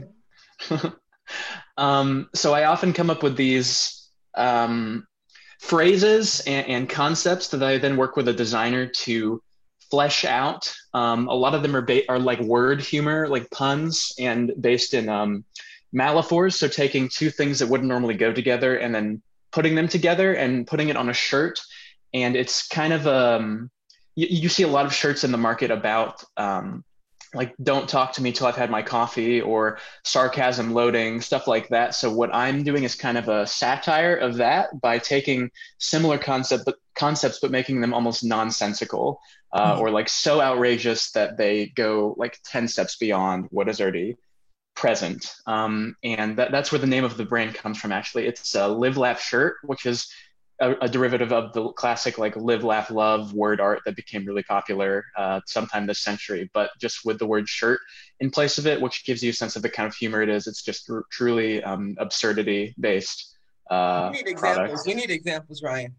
So I often come up with these phrases and concepts that I then work with a designer to flesh out. A lot of them are like word humor, like puns, and based in metaphors. So taking two things that wouldn't normally go together and then putting them together and putting it on a shirt. And it's kind of you see a lot of shirts in the market about like don't talk to me till I've had my coffee, or sarcasm loading, stuff like that. So what I'm doing is kind of a satire of that by taking similar concepts but making them almost nonsensical, or like so outrageous that they go like 10 steps beyond what is already present. And that's where the name of the brand comes from, actually. It's a Live Laugh shirt, which is a derivative of the classic like live, laugh, love word art that became really popular sometime this century, but just with the word shirt in place of it, which gives you a sense of the kind of humor it is. It's just truly absurdity based We need examples. product. We need examples, Ryan.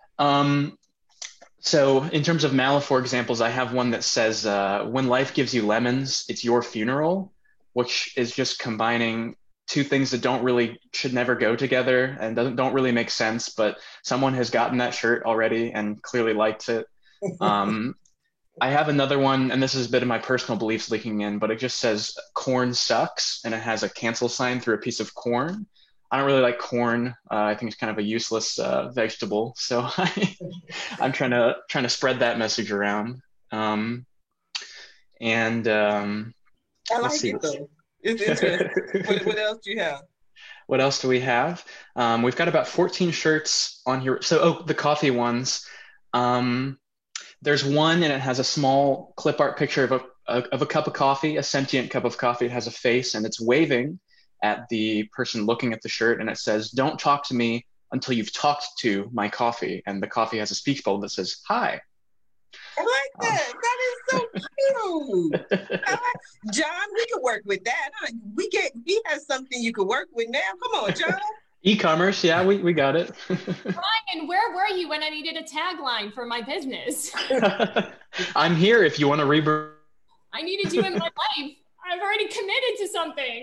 So in terms of metaphor examples, I have one that says, when life gives you lemons, it's your funeral, which is just combining two things that should never go together and don't really make sense, but someone has gotten that shirt already and clearly liked it. I have another one, and this is a bit of my personal beliefs leaking in, but it just says corn sucks, and it has a cancel sign through a piece of corn. I don't really like corn. I think it's kind of a useless vegetable. So I'm trying to spread that message around. And I like it though. It's interesting. What else do you have? What else do we have? We've got about 14 shirts on here. So, the coffee ones. There's one, and it has a small clip art picture of a cup of coffee, a sentient cup of coffee. It has a face, and it's waving at the person looking at the shirt, and it says, "Don't talk to me until you've talked to my coffee." And the coffee has a speech bubble that says, "Hi." I like that. That is so cute. John, we could work with that. We have something you could work with now. Come on, John. E-commerce, yeah, we got it. Ryan, where were you when I needed a tagline for my business? I'm here if you want to rebrand. I needed you in my life. I've already committed to something.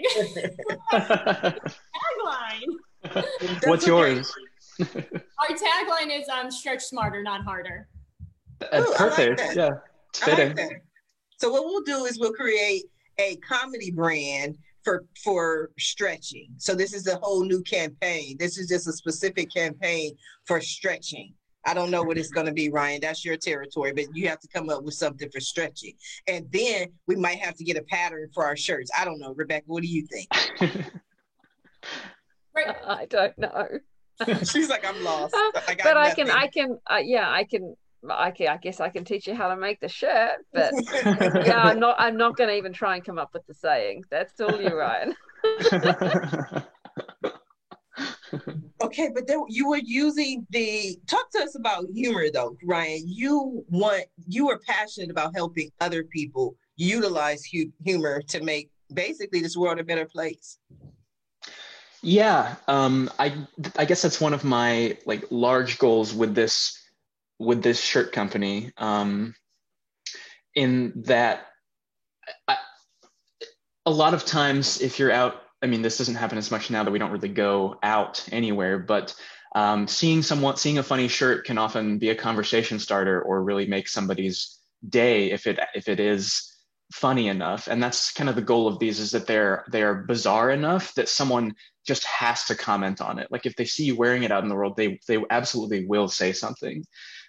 Tagline. What's yours? Our tagline is stretch smarter, not harder. Perfect. Like yeah, it's fitting. Like that. So what we'll do is we'll create a comedy brand for stretching. So this is a whole new campaign. This is just a specific campaign for stretching. I don't know what it's going to be, Ryan. That's your territory, but you have to come up with something for stretching. And then we might have to get a pattern for our shirts. I don't know, Rebecca. What do you think? I don't know. She's like, I'm lost. But I guess I can teach you how to make the shirt, but yeah, I'm not going to even try and come up with the saying. That's all you, Ryan. Okay, but then you were using talk to us about humor though, Ryan. You were passionate about helping other people utilize humor to make basically this world a better place. Yeah, I guess that's one of my like large goals with this shirt company, in that a lot of times if you're out, I mean, this doesn't happen as much now that we don't really go out anywhere, but seeing a funny shirt can often be a conversation starter or really make somebody's day if it is funny enough. And that's kind of the goal of these, is that they are bizarre enough that someone just has to comment on it. Like if they see you wearing it out in the world, they absolutely will say something.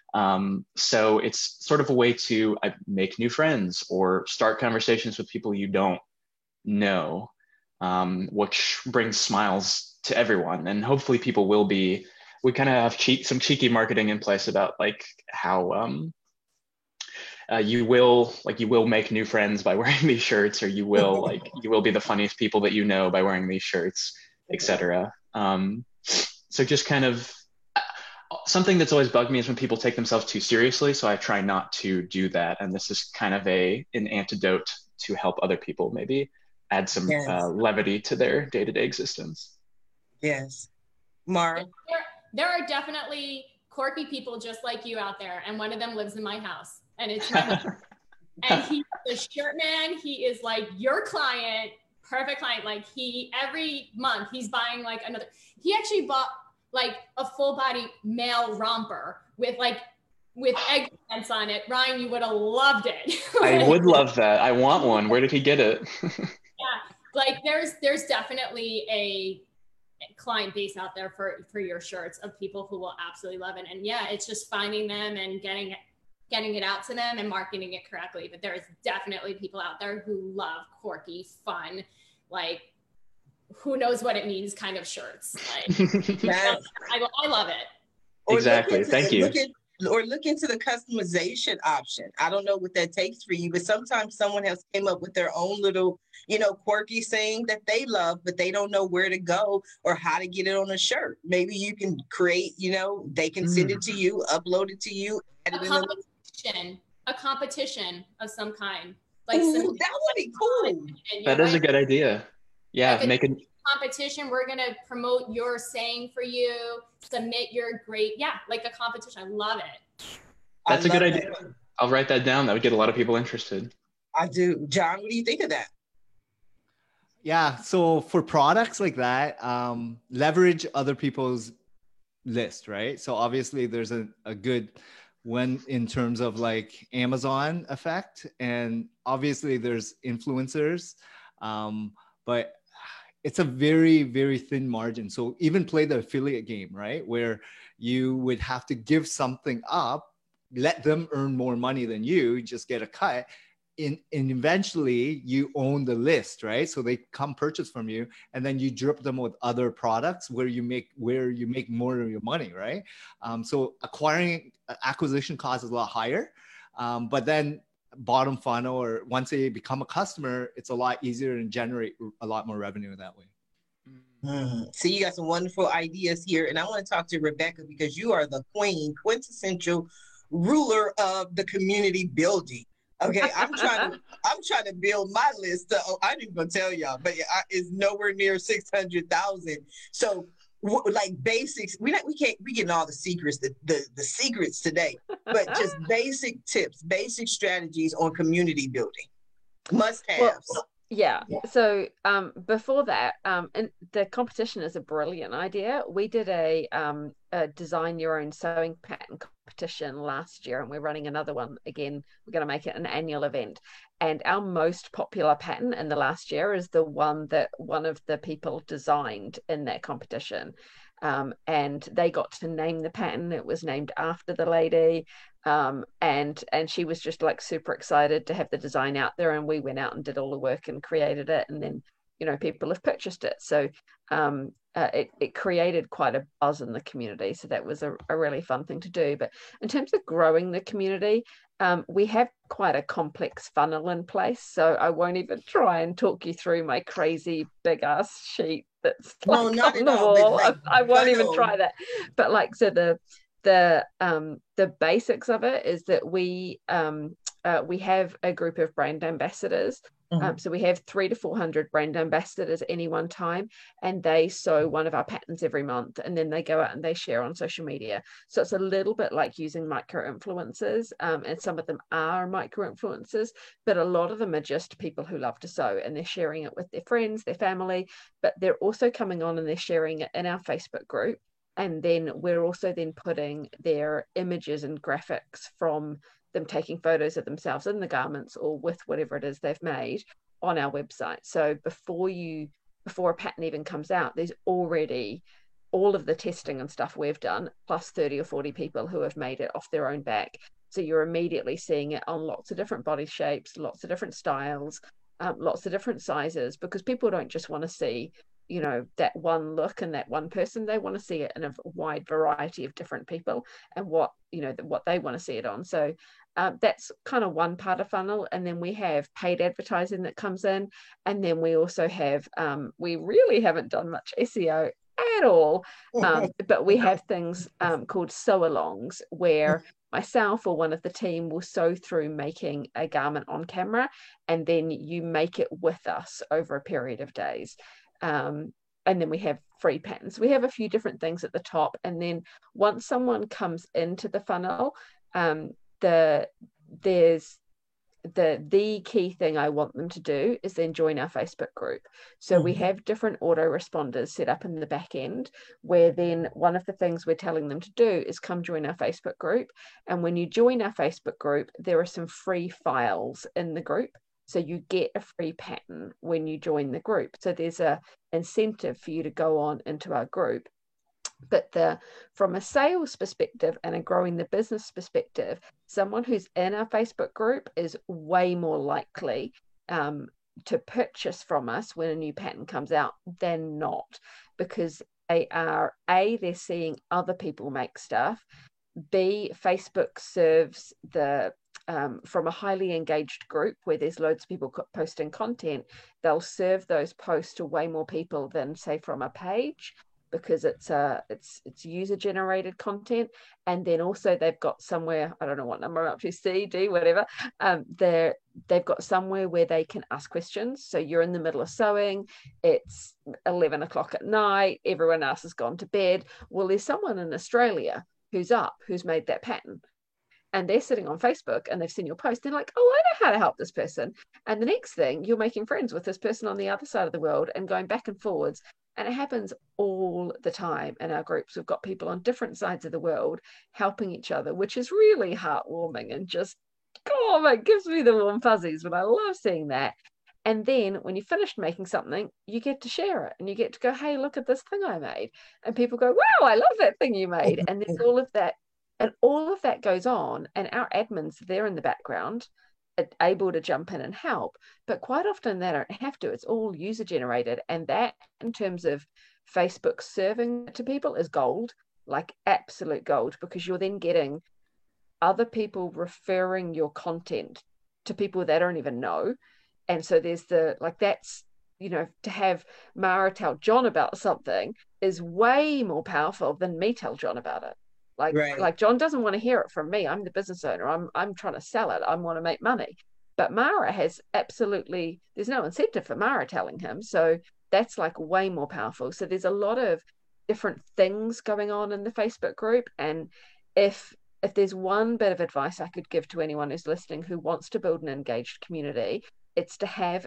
So it's sort of a way to make new friends or start conversations with people you don't know, which brings smiles to everyone. And hopefully people will be, we kind of have some cheeky marketing in place about like how you will make new friends by wearing these shirts, or you will be the funniest people that you know by wearing these shirts, etc. So just kind of something that's always bugged me is when people take themselves too seriously. So I try not to do that. And this is kind of an antidote to help other people maybe add some levity to their day-to-day existence. Yes. Mara? There are definitely quirky people just like you out there. And one of them lives in my house. And it's my husband. And he's the shirt man. He is like your client, perfect client. Like every month he's buying like another. He actually bought like a full body male romper with eggplants on it. Ryan, you would have loved it. I would love that. I want one. Where did he get it? Yeah, like there's definitely a client base out there for your shirts of people who will absolutely love it. And yeah, it's just finding them and getting it out to them and marketing it correctly. But there's definitely people out there who love quirky, fun, like who knows what it means kind of shirts. Like I love it. Exactly. Thank you. Look into the customization option. I don't know what that takes for you, but sometimes someone has came up with their own little, quirky saying that they love, but they don't know where to go or how to get it on a shirt. Maybe you can create, they can send it to you, upload it to you. A competition of some kind. Like that would be cool. That is a good idea. Yeah, make a competition. We're gonna promote your saying for you. Submit your great, like a competition. I love it. That's a good idea. I'll write that down. That would get a lot of people interested. I do. John, what do you think of that? Yeah. So for products like that, leverage other people's list, right? So obviously there's a good one in terms of like Amazon effect, and obviously there's influencers, but it's a very, very thin margin. So even play the affiliate game, right? Where you would have to give something up, let them earn more money than you, just get a cut. And eventually you own the list, right? So they come purchase from you, and then you drip them with other products where you make more of your money, right? So acquisition cost is a lot higher, but then bottom funnel, or once they become a customer, it's a lot easier and generate a lot more revenue that way. So you got some wonderful ideas here, and I want to talk to Rebecca because you are the quintessential ruler of the community building. Okay, I'm trying to build my list. I didn't even gonna tell y'all, but it's nowhere near 600,000. So like basics, we getting all the secrets, the secrets today, but just basic tips, basic strategies on community building, must haves. Yeah. So before that, and the competition is a brilliant idea. We did a design your own sewing pattern competition last year, and we're running another one again. We're going to make it an annual event. And our most popular pattern in the last year is the one that one of the people designed in that competition. And they got to name the pattern. It was named after the lady. And she was just like super excited to have the design out there, and we went out and did all the work and created it, and then people have purchased it. So it created quite a buzz in the community. So that was a really fun thing to do. But in terms of growing the community, we have quite a complex funnel in place. So I won't even try and talk you through my crazy big ass sheet that's on the wall. I won't even try that. But like, so the basics of it is that we have a group of brand ambassadors. So we have 300 to 400 brand ambassadors at any one time, and they sew one of our patterns every month, and then they go out and they share on social media. So it's a little bit like using micro influencers, and some of them are micro influencers, but a lot of them are just people who love to sew, and they're sharing it with their friends, their family, but they're also coming on and they're sharing it in our Facebook group. And then we're also then putting their images and graphics from them taking photos of themselves in the garments or with whatever it is they've made on our website. So before a pattern even comes out, there's already all of the testing and stuff we've done, plus 30 or 40 people who have made it off their own back. So you're immediately seeing it on lots of different body shapes, lots of different styles, lots of different sizes, because people don't just want to see, you know, that one look and that one person. They want to see it in a wide variety of different people and what, you know, what they want to see it on. So that's kind of one part of funnel. And then we have paid advertising that comes in. And then we also have, we really haven't done much SEO at all, but we have things called sew-alongs, where myself or one of the team will sew through making a garment on camera, and then you make it with us over a period of days. And then we have free patterns. We have a few different things at the top, and then once someone comes into the funnel, there's the key thing I want them to do is then join our Facebook group. So we have different autoresponders set up in the back end, where then one of the things we're telling them to do is come join our Facebook group. And when you join our Facebook group, there are some free files in the group. So you get a free pattern when you join the group. So there's a incentive for you to go on into our group. But from a sales perspective and a growing the business perspective, someone who's in our Facebook group is way more likely to purchase from us when a new pattern comes out than not, because they are, A, they're seeing other people make stuff. B, Facebook serves the from a highly engaged group where there's loads of people posting content, they'll serve those posts to way more people than, say, from a page, because it's user generated content. And then also they've got somewhere, I don't know what number I'm up to, C, D, whatever, they've got somewhere where they can ask questions. So you're in the middle of sewing, it's 11 o'clock at night, everyone else has gone to bed. Well, there's someone in Australia who's made that pattern, and they're sitting on Facebook and they've seen your post. They're like, oh, I know how to help this person. And the next thing, you're making friends with this person on the other side of the world and going back and forwards. And it happens all the time in our groups. We've got people on different sides of the world helping each other, which is really heartwarming and just, oh, it gives me the warm fuzzies. But I love seeing that. And then when you finished making something, you get to share it and you get to go, hey, look at this thing I made. And people go, wow, I love that thing you made. And there's all of that. And all of that goes on. And our admins, they're in the background, able to jump in and help. But quite often they don't have to. It's all user generated. And that, in terms of Facebook serving to people, is gold, like absolute gold, because you're then getting other people referring your content to people they don't even know. And so there's that's, you know, to have Mara tell John about something is way more powerful than me tell John about it. Like John doesn't want to hear it from me. I'm the business owner. I'm trying to sell it. I want to make money. But Mara has absolutely, there's no incentive for Mara telling him. So that's like way more powerful. So there's a lot of different things going on in the Facebook group. And if there's one bit of advice I could give to anyone who's listening who wants to build an engaged community, it's to have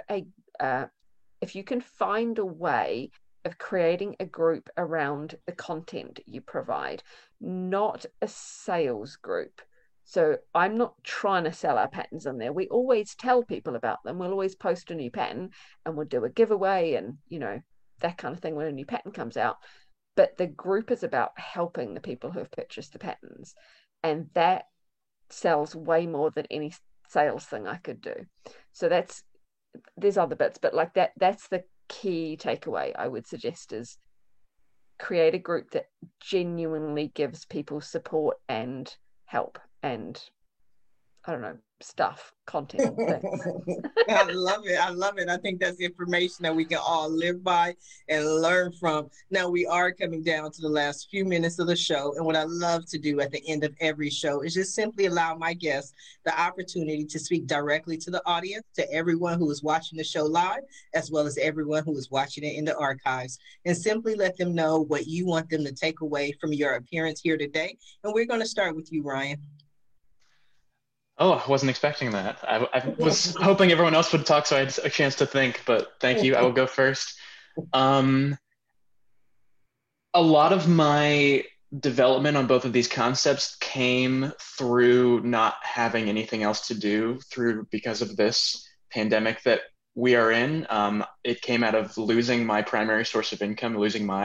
if you can find a way of creating a group around the content you provide, not a sales group. So I'm not trying to sell our patterns in there. We always tell people about them. We'll always post a new pattern and we'll do a giveaway and, you know, that kind of thing when a new pattern comes out. But the group is about helping the people who have purchased the patterns. And that sells way more than any sales thing I could do. So there's other bits, but like that's the key takeaway I would suggest, is create a group that genuinely gives people support and help and, I don't know, stuff, content, things. I love it. I love it. I think that's information that we can all live by and learn from. Now, we are coming down to the last few minutes of the show. And what I love to do at the end of every show is just simply allow my guests the opportunity to speak directly to the audience, to everyone who is watching the show live, as well as everyone who is watching it in the archives, and simply let them know what you want them to take away from your appearance here today. And we're going to start with you, Ryan. Oh, I wasn't expecting that. I was hoping everyone else would talk so I had a chance to think, but thank you. I will go first. A lot of my development on both of these concepts came through not having anything else to do because of this pandemic that we are in. It came out of losing my primary source of income, losing my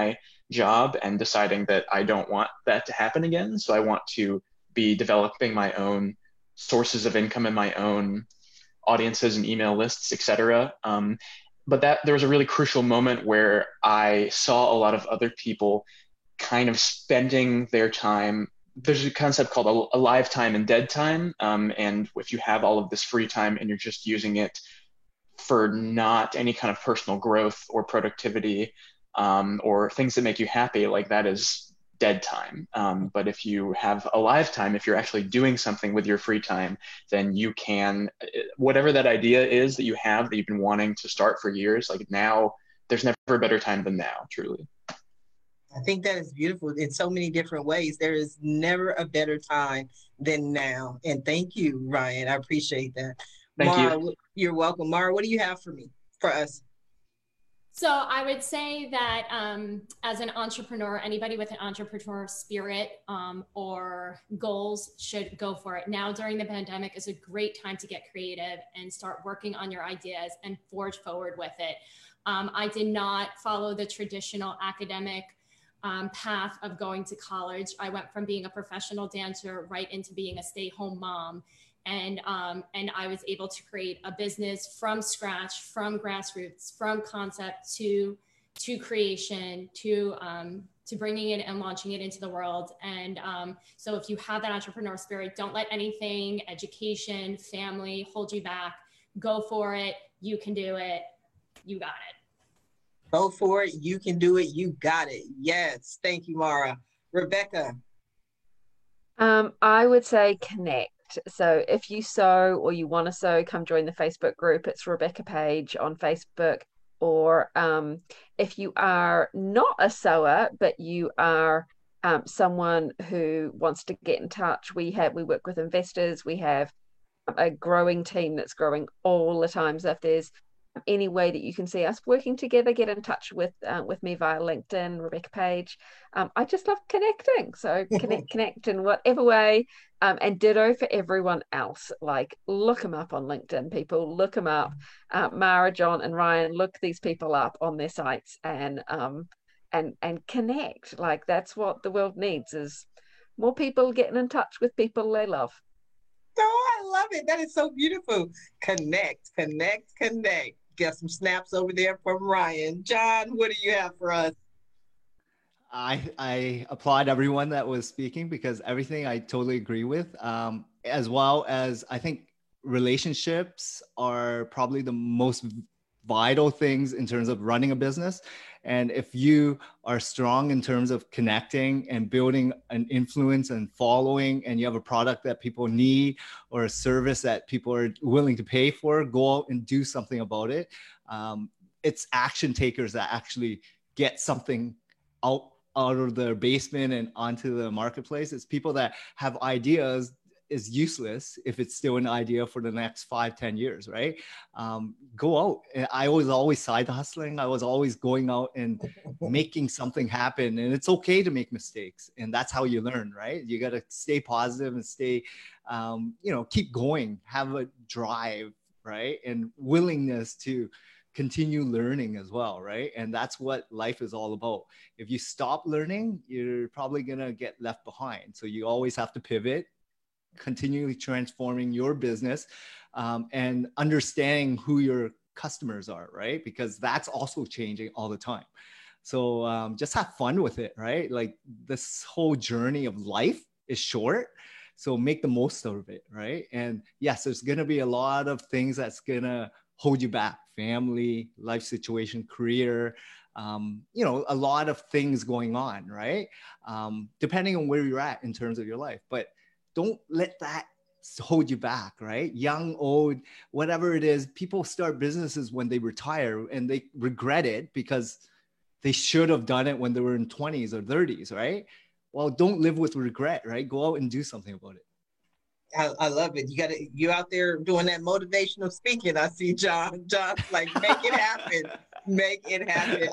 job and deciding that I don't want that to happen again. So I want to be developing my own sources of income and my own audiences and email lists, etc. But that there was a really crucial moment where I saw a lot of other people kind of spending their time. There's a concept called a live time and dead time. And if you have all of this free time and you're just using it for not any kind of personal growth or productivity, or things that make you happy, like that is dead time. But if you have a live time, if you're actually doing something with your free time, then you can, whatever that idea is that you have that you've been wanting to start for years, like now, there's never a better time than now, truly. I think that is beautiful in so many different ways. There is never a better time than now. And thank you, Ryan. I appreciate that. Thank Mara, you. You're welcome. Mara, what do you have for us? So I would say that as an entrepreneur, anybody with an entrepreneur spirit or goals should go for it. Now during the pandemic is a great time to get creative and start working on your ideas and forge forward with it. I did not follow the traditional academic path of going to college. I went from being a professional dancer right into being a stay-home mom. And I was able to create a business from scratch, from grassroots, from concept to creation, to bringing it and launching it into the world. And so if you have that entrepreneur spirit, don't let anything, education, family hold you back. Go for it. You can do it. You got it. Go for it. You can do it. You got it. Yes. Thank you, Mara. Rebecca. I would say connect. So if you sew or you want to sew, come join the Facebook group. It's Rebecca Page on Facebook. Or if you are not a sewer, but you are someone who wants to get in touch, we work with investors. We have a growing team that's growing all the time. So if there's any way that you can see us working together, get in touch with me via LinkedIn, Rebecca Page. I just love connecting. So connect in whatever way. And ditto for everyone else. Like, look them up on LinkedIn, people. Look them up. Mara, John, and Ryan, look these people up on their sites and connect. Like, that's what the world needs, is more people getting in touch with people they love. Oh, I love it. That is so beautiful. Connect. Got some snaps over there from Ryan. John, what do you have for us? I applaud everyone that was speaking, because everything I totally agree with, as well as I think relationships are probably the most vital things in terms of running a business. And if you are strong in terms of connecting and building an influence and following, and you have a product that people need or a service that people are willing to pay for, go out and do something about it. It's action takers that actually get something out of their basement and onto the marketplace. It's people that have ideas is useless if it's still an idea for the next 5-10 years, right? Go out. And I was always side hustling. I was always going out and making something happen. And it's okay to make mistakes. And that's how you learn, right? You got to stay positive and stay, keep going, have a drive, right? And willingness to continue learning as well, right? And that's what life is all about. If you stop learning, you're probably going to get left behind. So you always have to pivot, continually transforming your business, and understanding who your customers are, right? Because that's also changing all the time. So just have fun with it, right? Like, this whole journey of life is short. So make the most of it, right? And yes, there's going to be a lot of things that's going to hold you back: family, life situation, career, a lot of things going on, right? Depending on where you're at in terms of your life. But don't let that hold you back, right? Young, old, whatever it is, people start businesses when they retire and they regret it because they should have done it when they were in 20s or 30s, right? Well, don't live with regret, right? Go out and do something about it. I love it. You out there doing that motivational speaking. I see John's like, make it happen. Make it happen.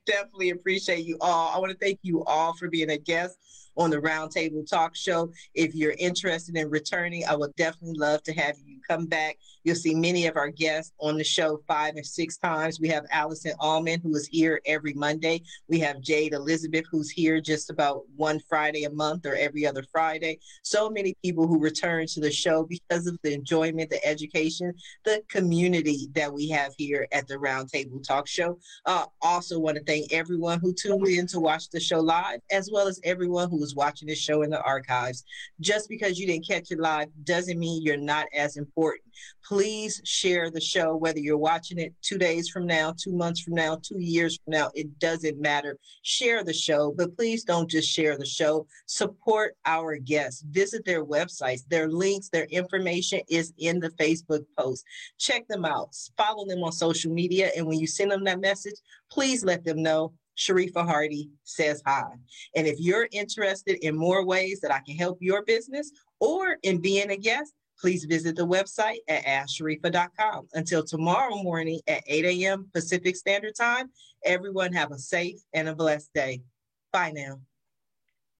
definitely appreciate you all. I want to thank you all for being a guest on the Roundtable Talk Show. If you're interested in returning, I would definitely love to have you come back. You'll see many of our guests on the show 5 and 6 times. We have Allison Allman, who is here every Monday. We have Jade Elizabeth, who's here just about one Friday a month or every other Friday. So many people who return to the show because of the enjoyment, the education, the community that we have here at the Roundtable Talk Show. Also want to thank everyone who tuned in to watch the show live, as well as everyone who is watching this show in the archives. Just because you didn't catch it live doesn't mean you're not as important. Please share the show, whether you're watching it 2 days from now, 2 months from now, 2 years from now, it doesn't matter. Share the show, but please don't just share the show. Support our guests. Visit their websites. Their links, their information is in the Facebook post. Check them out. Follow them on social media. And when you send them that message, please let them know Sharifa Hardy says hi. And if you're interested in more ways that I can help your business or in being a guest, please visit the website at asksharifa.com. Until tomorrow morning at 8 a.m. Pacific Standard Time, everyone have a safe and a blessed day. Bye now.